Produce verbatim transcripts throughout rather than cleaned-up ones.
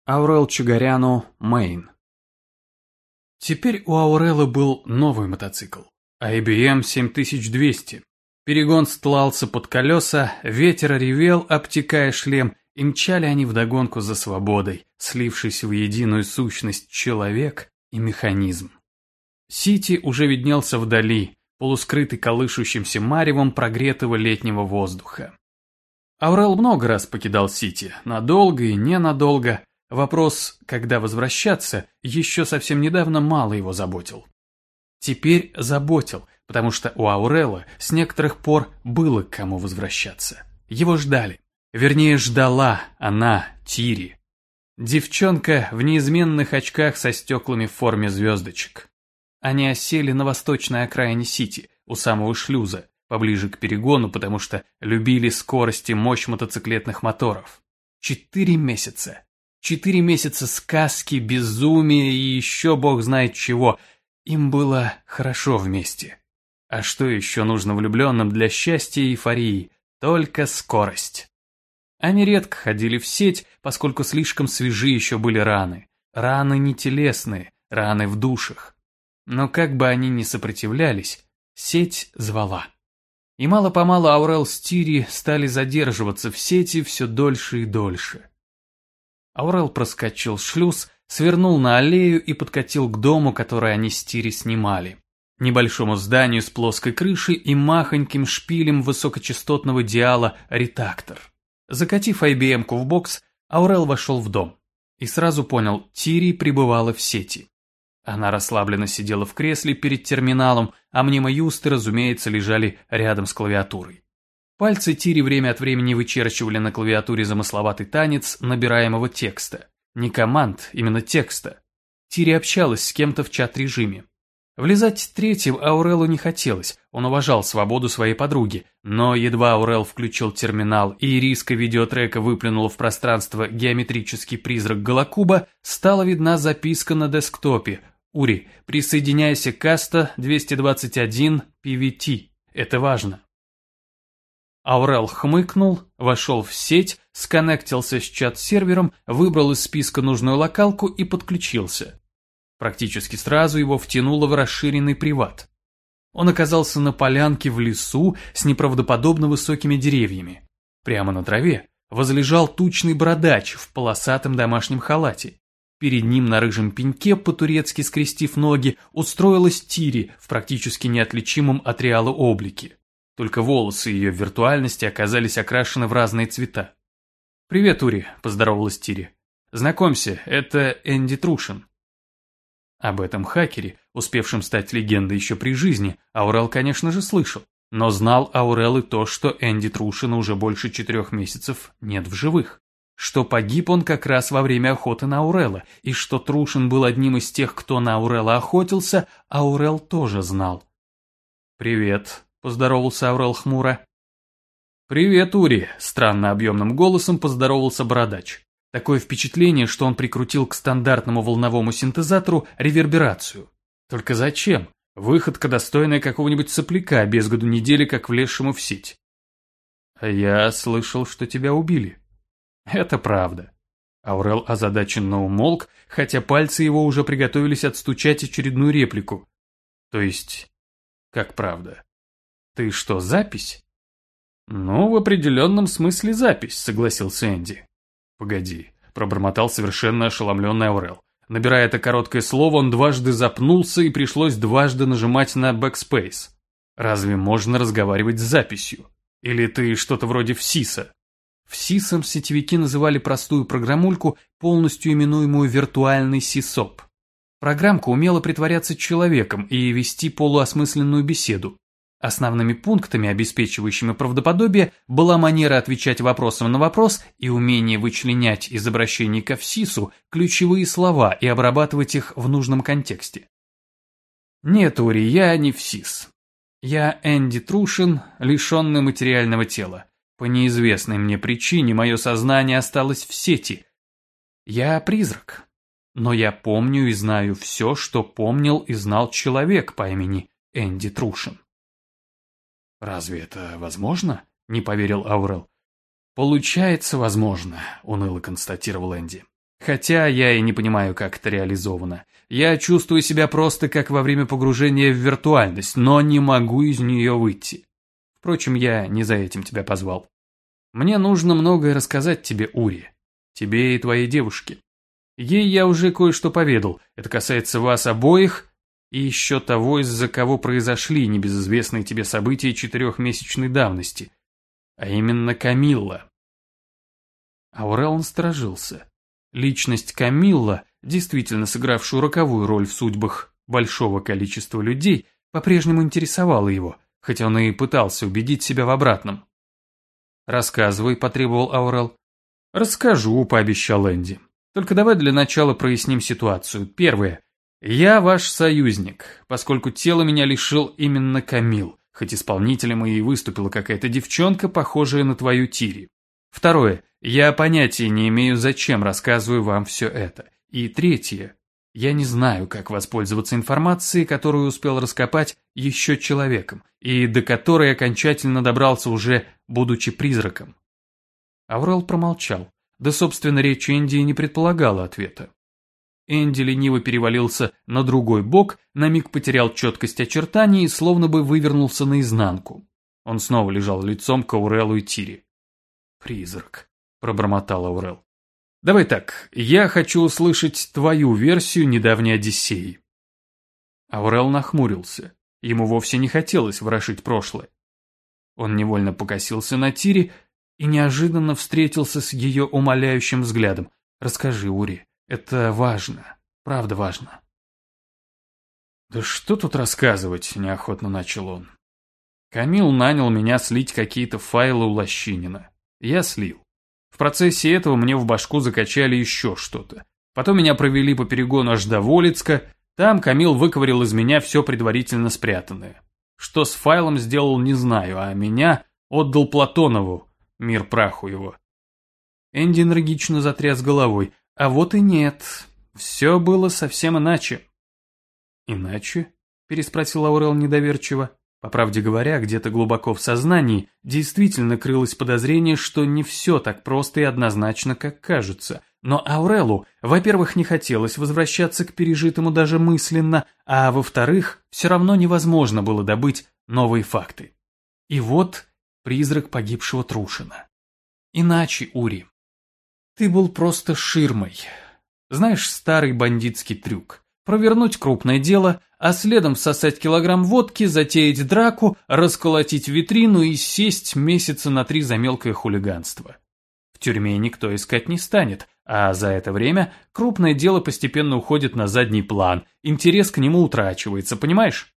Аурел Чагаряну, Мэйн. Теперь у Аурелы был новый мотоцикл, эй би эм семь тысяч двести. Перегон стлался под колеса, ветер ревел, обтекая шлем, и мчали они вдогонку за свободой, слившись в единую сущность человек и механизм. Сити уже виднелся вдали, полускрытый колышущимся маревом прогретого летнего воздуха. Аурел много раз покидал Сити, надолго и ненадолго. Вопрос, когда возвращаться, еще совсем недавно мало его заботил. Теперь заботил, потому что у Аурелы с некоторых пор было к кому возвращаться. Его ждали. Вернее, ждала она, Тири. Девчонка в неизменных очках со стеклами в форме звездочек. Они осели на восточной окраине Сити, у самого шлюза, поближе к перегону, потому что любили скорость и мощь мотоциклетных моторов. Четыре месяца. Четыре месяца сказки, безумия и еще бог знает чего. Им было хорошо вместе. А что еще нужно влюбленным для счастья и эйфории? Только скорость. Они редко ходили в сеть, поскольку слишком свежи еще были раны. Раны не телесные, раны в душах. Но как бы они ни сопротивлялись, сеть звала. И мало-помалу Аурел с Тири стали задерживаться в сети все дольше и дольше. Аурел проскочил шлюз, свернул на аллею и подкатил к дому, который они с Тири снимали. Небольшому зданию с плоской крышей и махоньким шпилем высокочастотного диала «Ретактор». Закатив эй би эм-ку в бокс, Аурел вошел в дом. И сразу понял, Тири пребывала в сети. Она расслабленно сидела в кресле перед терминалом, а мнемоюсты, разумеется, лежали рядом с клавиатурой. Пальцы Тири время от времени вычерчивали на клавиатуре замысловатый танец набираемого текста. Не команд, именно текста. Тири общалась с кем-то в чат-режиме. Влезать третьим Аурелу не хотелось, он уважал свободу своей подруги, но едва Аурел включил терминал и ириска видеотрека выплюнула в пространство геометрический призрак Голокуба, стала видна записка на десктопе. «Ури, присоединяйся к Каста двести двадцать один пи ви ти. Это важно». Аурел хмыкнул, вошел в сеть, сконнектился с чат-сервером, выбрал из списка нужную локалку и подключился. Практически сразу его втянуло в расширенный приват. Он оказался на полянке в лесу с неправдоподобно высокими деревьями. Прямо на траве возлежал тучный бородач в полосатом домашнем халате. Перед ним на рыжем пеньке, по-турецки скрестив ноги, устроилась Тири в практически неотличимом от реала облике. Только волосы ее в виртуальности оказались окрашены в разные цвета. «Привет, Ури», – поздоровалась Тири. «Знакомься, это Энди Трушин». Об этом хакере, успевшем стать легендой еще при жизни, Аурел, конечно же, слышал. Но знал Аурел и то, что Энди Трушина уже больше четырех месяцев нет в живых. Что погиб он как раз во время охоты на Аурела, и что Трушин был одним из тех, кто на Аурела охотился, Аурел тоже знал. «Привет», – поздоровался Аурел хмуро. «Привет, Ури», – странно объемным голосом поздоровался бородач. Такое впечатление, что он прикрутил к стандартному волновому синтезатору реверберацию. Только зачем? Выходка, достойная какого-нибудь сопляка, без году недели, как влезшему в сеть. «А я слышал, что тебя убили». «Это правда». Аурел озадаченно умолк, хотя пальцы его уже приготовились отстучать очередную реплику. «То есть, как правда? Ты что, запись?» «Ну, в определенном смысле запись», — согласился Энди. «Погоди», — пробормотал совершенно ошеломленный Аурел. Набирая это короткое слово, он дважды запнулся и пришлось дважды нажимать на backspace. «Разве можно разговаривать с записью? Или ты что-то вроде ФСИСа?» ФСИСом сетевики называли простую программульку, полностью именуемую виртуальный сисоп. Программка умела притворяться человеком и вести полуосмысленную беседу. Основными пунктами, обеспечивающими правдоподобие, была манера отвечать вопросом на вопрос и умение вычленять из обращений ко ФСИСу ключевые слова и обрабатывать их в нужном контексте. «Нет, Ури, я не ФСИС. Я Энди Трушин, лишенный материального тела. По неизвестной мне причине мое сознание осталось в сети. Я призрак. Но я помню и знаю все, что помнил и знал человек по имени Энди Трушин». «Разве это возможно?» – не поверил Аурел. «Получается, возможно», – уныло констатировал Энди. Хотя я и не понимаю, как это реализовано. Я чувствую себя просто как во время погружения в виртуальность, но не могу из нее выйти. Впрочем, я не за этим тебя позвал. Мне нужно многое рассказать тебе, Ури. Тебе и твоей девушке. Ей я уже кое-что поведал. Это касается вас обоих и еще того, из-за кого произошли небезызвестные тебе события четырехмесячной давности. А именно Камилла. Аурел насторожился. Личность Камилла, действительно сыгравшую роковую роль в судьбах большого количества людей, по-прежнему интересовала его, хотя он и пытался убедить себя в обратном. «Рассказывай», — потребовал Аурел. «Расскажу», — пообещал Энди. «Только давай для начала проясним ситуацию. Первое. Я ваш союзник, поскольку тело меня лишил именно Камил, хоть исполнителем и выступила какая-то девчонка, похожая на твою Тири. Второе. Я понятия не имею, зачем рассказываю вам все это. И третье. Я не знаю, как воспользоваться информацией, которую успел раскопать еще человеком, и до которой окончательно добрался уже, будучи призраком». Аурел промолчал. Да, собственно, речь Энди не предполагала ответа. Энди лениво перевалился на другой бок, на миг потерял четкость очертаний и словно бы вывернулся наизнанку. Он снова лежал лицом к Аурелу и Тири. «Призрак», — пробормотал Аурел. «Давай так, я хочу услышать твою версию недавней Одиссеи». Аурел нахмурился. Ему вовсе не хотелось ворошить прошлое. Он невольно покосился на Тири и неожиданно встретился с ее умоляющим взглядом. «Расскажи, Ури, это важно, правда важно». «Да что тут рассказывать?» – неохотно начал он. «Камил нанял меня слить какие-то файлы у Лощинина. Я слил. В процессе этого мне в башку закачали еще что-то. Потом меня провели по перегону аж до Волицка. Там Камил выковырял из меня все предварительно спрятанное. Что с файлом сделал, не знаю, а меня отдал Платонову, мир праху его». Энди энергично затряс головой. «А вот и нет. Все было совсем иначе». «Иначе?» – переспросил Аурел недоверчиво. По правде говоря, где-то глубоко в сознании действительно крылось подозрение, что не все так просто и однозначно, как кажется. Но Аурелу, во-первых, не хотелось возвращаться к пережитому даже мысленно, а во-вторых, все равно невозможно было добыть новые факты. И вот призрак погибшего Трушина. Иначе, Ури. Ты был просто ширмой. Знаешь старый бандитский трюк? Провернуть крупное дело, а следом всосать килограмм водки, затеять драку, расколотить витрину и сесть месяца на три за мелкое хулиганство. В тюрьме никто искать не станет, а за это время крупное дело постепенно уходит на задний план, интерес к нему утрачивается, понимаешь?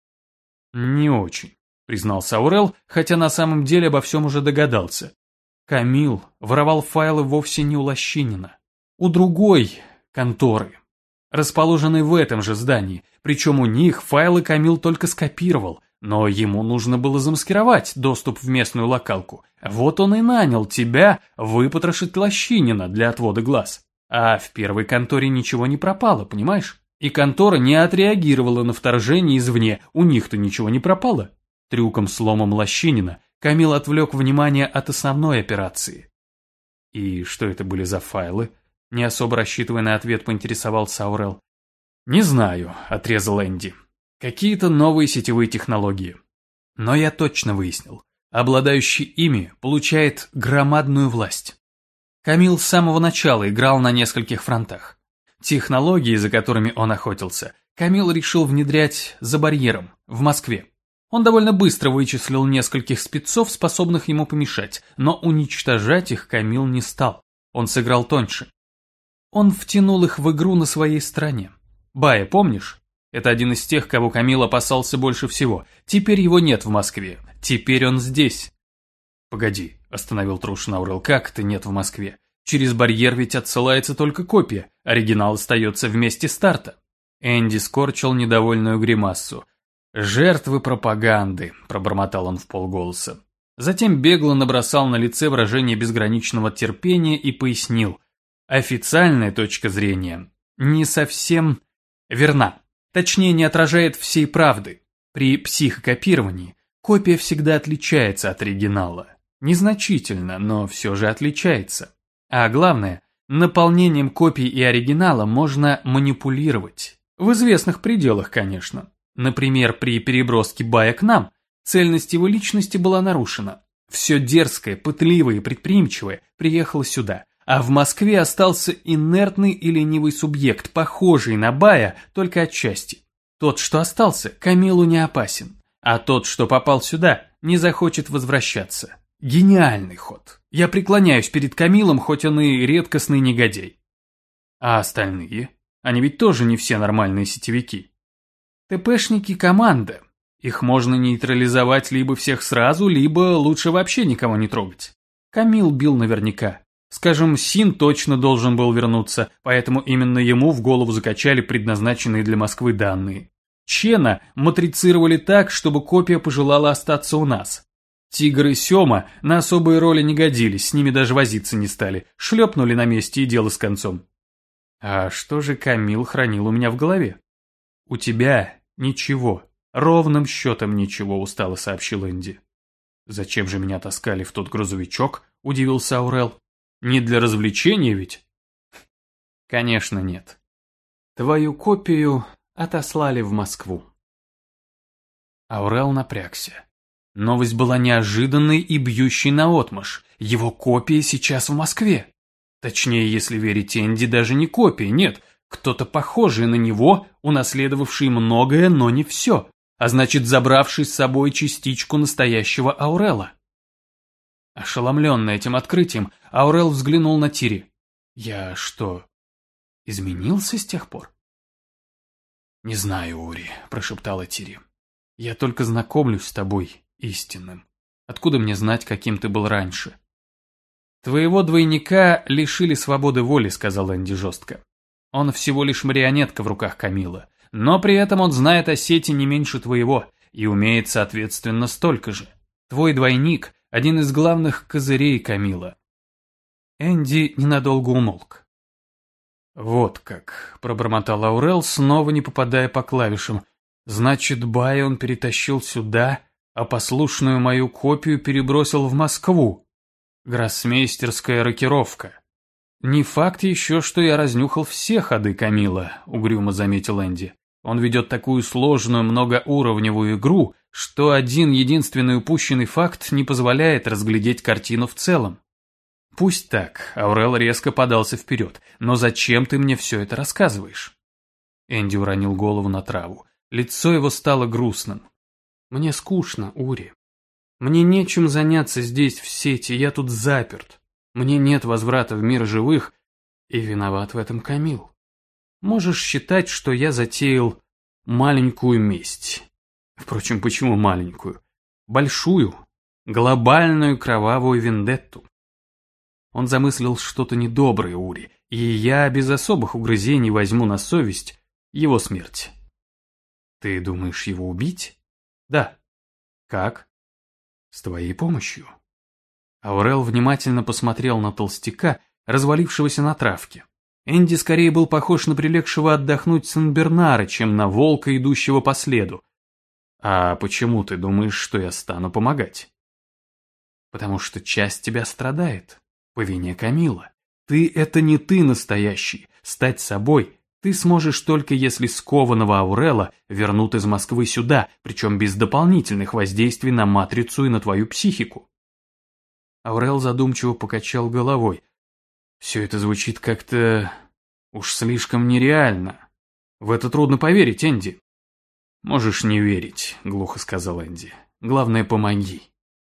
Не очень, признался Аурел, хотя на самом деле обо всем уже догадался. Камил воровал файлы вовсе не у Лощинина, у другой конторы, расположенной в этом же здании, причем у них файлы Камил только скопировал, но ему нужно было замаскировать доступ в местную локалку. Вот он и нанял тебя выпотрошить Лощинина для отвода глаз. А в первой конторе ничего не пропало, понимаешь? И контора не отреагировала на вторжение извне, у них-то ничего не пропало. Трюком-сломом Лощинина Камил отвлек внимание от основной операции. И что это были за файлы? Не особо рассчитывая на ответ, поинтересовался Аурел. «Не знаю», — отрезал Энди. «Какие-то новые сетевые технологии. Но я точно выяснил. Обладающий ими получает громадную власть. Камил с самого начала играл на нескольких фронтах. Технологии, за которыми он охотился, Камил решил внедрять за барьером, в Москве. Он довольно быстро вычислил нескольких спецов, способных ему помешать, но уничтожать их Камил не стал. Он сыграл тоньше. Он втянул их в игру на своей стороне. Бая, помнишь? Это один из тех, кого Камил опасался больше всего. Теперь его нет в Москве. Теперь он здесь». «Погоди», — остановил Трушин Аурел, — «как это нет в Москве? Через барьер ведь отсылается только копия, оригинал остается в месте старта». Энди скорчил недовольную гримассу. «Жертвы пропаганды», — пробормотал он вполголоса. Затем бегло набросал на лице выражение безграничного терпения и пояснил. «Официальная точка зрения не совсем верна. Точнее, не отражает всей правды. При психокопировании копия всегда отличается от оригинала. Незначительно, но все же отличается. А главное, Наполнением копий и оригинала можно манипулировать. В известных пределах, конечно. Например, при переброске бая к нам цельность его личности была нарушена. Все дерзкое, пытливое и предприимчивое приехало сюда, а в Москве остался инертный и ленивый субъект, похожий на бая, только отчасти. Тот, что остался, Камилу не опасен, а тот, что попал сюда, не захочет возвращаться. Гениальный ход. Я преклоняюсь перед Камилом, хоть он и редкостный негодяй. А остальные? Они ведь тоже не все нормальные сетевики. ТПшники – команда. Их можно нейтрализовать либо всех сразу, либо лучше вообще никого не трогать. Камил бил наверняка. Скажем, Син точно должен был вернуться, поэтому именно ему в голову закачали предназначенные для Москвы данные. Чена матрицировали так, чтобы копия пожелала остаться у нас. Тигр и Сёма на особые роли не годились, с ними даже возиться не стали, шлепнули на месте и дело с концом. А что же Камил хранил у меня в голове? У тебя ничего, ровным счетом ничего, устало сообщил Энди. Зачем же меня таскали в тот грузовичок, удивился Аурел. Не для развлечения ведь? Конечно, нет. Твою копию отослали в Москву. Аурел напрягся. Новость была неожиданной и бьющей наотмашь. Его копия сейчас в Москве. Точнее, если верить Энди, даже не копия, нет. Кто-то похожий на него, унаследовавший многое, но не все. А значит, забравший с собой частичку настоящего Аурела. Ошеломленный этим открытием, Аурел взглянул на Тири. «Я что, изменился с тех пор?» «Не знаю, Ури», – прошептала Тири. «Я только знакомлюсь с тобой, истинным. Откуда мне знать, каким ты был раньше?» «Твоего двойника лишили свободы воли», – сказал Энди жестко. «Он всего лишь марионетка в руках Камила, но при этом он знает о сети не меньше твоего и умеет, соответственно, столько же. Твой двойник – один из главных козырей Камила». Энди ненадолго умолк. «Вот как», – пробормотал Аурел, снова не попадая по клавишам. «Значит, Бай он перетащил сюда, а послушную мою копию перебросил в Москву. Гроссмейстерская рокировка. Не факт еще, что я разнюхал все ходы Камила», – угрюмо заметил Энди. «Он ведет такую сложную многоуровневую игру, что один единственный упущенный факт не позволяет разглядеть картину в целом». «Пусть так», – Аурел резко подался вперед, – «но зачем ты мне все это рассказываешь?» Энди уронил голову на траву. Лицо его стало грустным. «Мне скучно, Ури. Мне нечем заняться здесь в сети, я тут заперт. Мне нет возврата в мир живых, и виноват в этом Камил. Можешь считать, что я затеял маленькую месть. Впрочем, почему маленькую? Большую, глобальную кровавую вендетту. Он замыслил что-то недоброе, Ури, и я без особых угрызений возьму на совесть его смерть». «Ты думаешь его убить?» «Да». «Как?» «С твоей помощью». Аурел внимательно посмотрел на толстяка, развалившегося на травке. Энди скорее был похож на прилегшего отдохнуть Сен-Бернара, чем на волка, идущего по следу. «А почему ты думаешь, что я стану помогать?» «Потому что часть тебя страдает. По вине Камила. Ты — это не ты настоящий. Стать собой ты сможешь только если скованного Аурела вернут из Москвы сюда, причем без дополнительных воздействий на матрицу и на твою психику». Аурел задумчиво покачал головой. «Все это звучит как-то уж слишком нереально. В это трудно поверить, Энди». «Можешь не верить», — глухо сказал Энди. «Главное, помоги».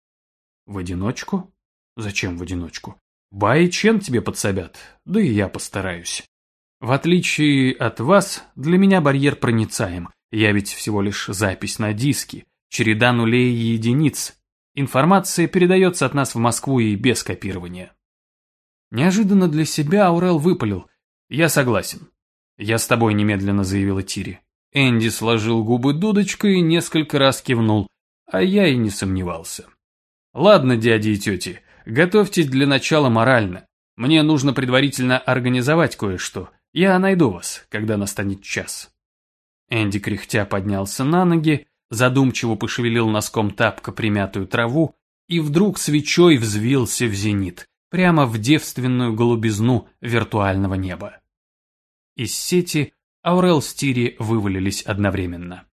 «В одиночку? Зачем в одиночку? Бай и Чен тебе подсобят, да и я постараюсь. В отличие от вас, для меня барьер проницаем. Я ведь всего лишь запись на диске, череда нулей и единиц. Информация передается от нас в Москву и без копирования». Неожиданно для себя Аурел выпалил. «Я согласен». «Я с тобой», — немедленно заявила Тири. Энди сложил губы дудочкой и несколько раз кивнул, а я и не сомневался. «Ладно, дяди и тети, готовьтесь для начала морально. Мне нужно предварительно организовать кое-что. Я найду вас, когда настанет час». Энди кряхтя поднялся на ноги, задумчиво пошевелил носком тапка примятую траву и вдруг свечой взвился в зенит. прямо в девственную голубизну виртуального неба. Из сети Аурел с Тири вывалились одновременно.